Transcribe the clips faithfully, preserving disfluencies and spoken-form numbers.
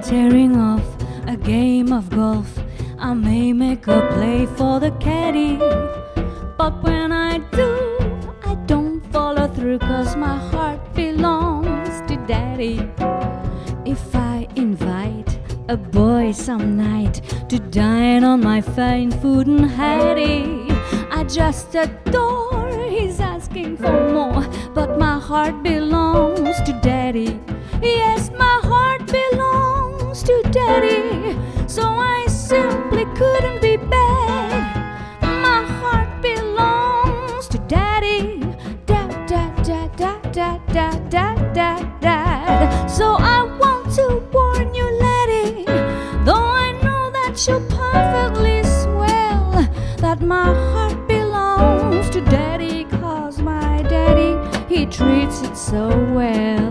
tearing off a game of golf. I may make a play for the caddy, but when I do, I don't follow through, 'cause my heart belongs to daddy. If I invite a boy some night to dine on my fine food and Hattie, I just adore his asking for more, but my heart belongs to daddy. Yes, my heart belongs to daddy, so I simply couldn't be bad. My heart belongs to daddy. Dad, dad, dad, dad, dad, dad, dad, dad, dad. So I want to warn you, laddie, though I know that you're perfectly swell, that my heart belongs to daddy, 'cause my daddy, he treats it so well.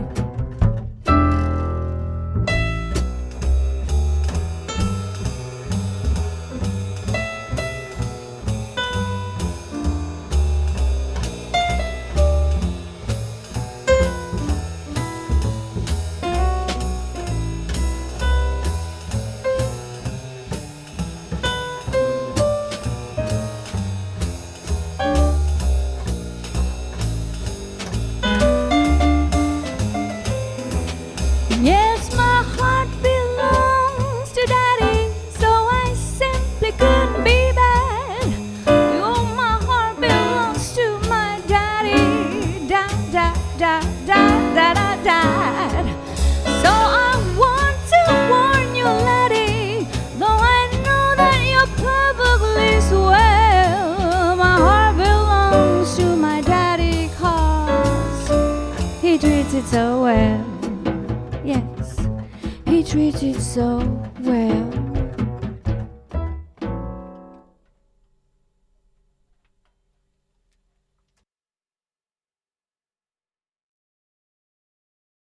Yes, my heart belongs to daddy, so I simply couldn't be bad. Oh, my heart belongs to my daddy. Dad, dad, dad, dad, dad, dad, dad. So I want to warn you, laddie, though I know that you're perfectly swell, my heart belongs to my daddy, 'cause he treats it so well. Yes, he treats it so well.